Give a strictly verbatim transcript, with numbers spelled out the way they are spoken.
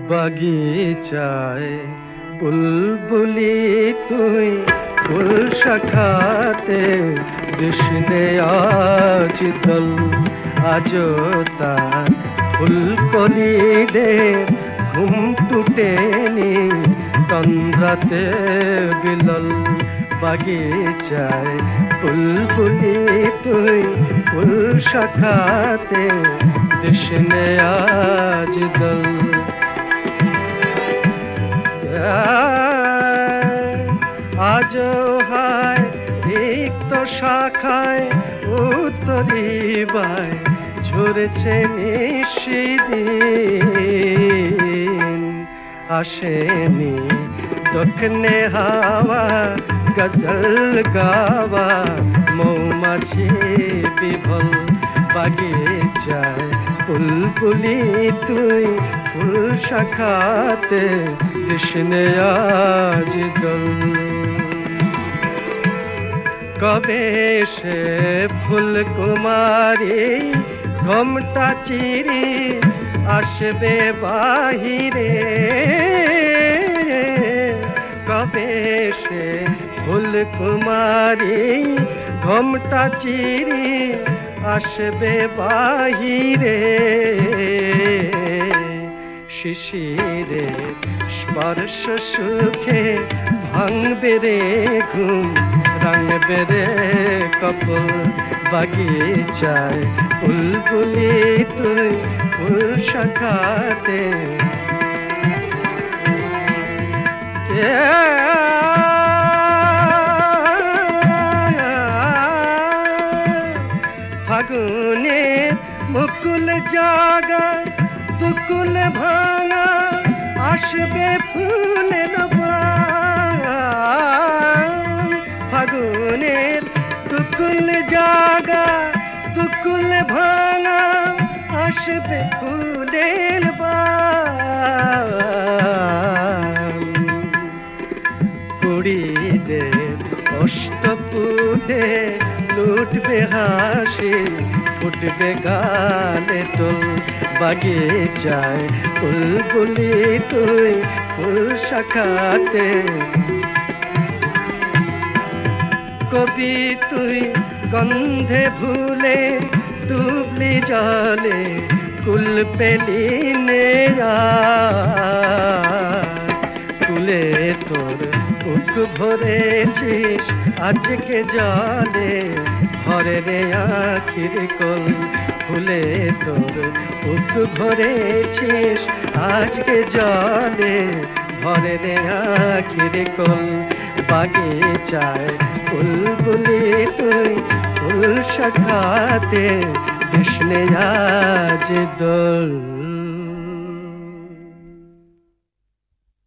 বাগিচায় বুলবুলি তুই ফুল শাখাতে কৃষ্ণে আজ দল আজো তার ফুলকলিদের ঘুম টুটেনি তন্দ্রাতে বিলল বাগিচায় বুলবুলি তুই ফুল শাখাতে কৃষ্ণে আজ দল আজ হায় রিক্ত শাখায় উত্তরিবায় ঝরেছে নিশিদিন আসেনি দক্ষিণে হাওয়া গজল গাওয়া মৌমাছি বিভল বাগিচায় বুলবুলি তুই ফুল শাখাতে কৃষ্ণে আজ দল কবে সে ফুল কুমারী ঘোমটা চিরি আসবে বাহিরে কবে সে ফুল কুমারী ঘোমটা চিরি আসবে বাহিরে শিশিরে স্পর্শ সুখে ভাঙবে রে ঘুম রাঙবে রে কপল বাগিচায় বুলবুলি তুই ফুল শাখাতে ফাগুনে মুকুল জাগা দুকুল ভাঙা আসবে ফুলের ফাগুনের দুকুল জাগা দুকুল ভাঙা আসবে ফুলের কুড়িদের অষ্টপুটে লুটবে হাসি ফুটবে গালে তোল বাগিচায় বুলবুলি তুই ফুল শাখাতে কবি তুই গন্ধে ভুলে ডুবলি জলে কুল পেলি নে কুলে তোর বুক ভরেছিস আজকে জলে ভরে রে আখির কল ফুলে তোর বুক ভরেছিস আজকে জলে ভরে রে আখির কল বাগিচায় বুলবুলি তুই ফুল শাখাতে কৃষ্ণে আজ দোল।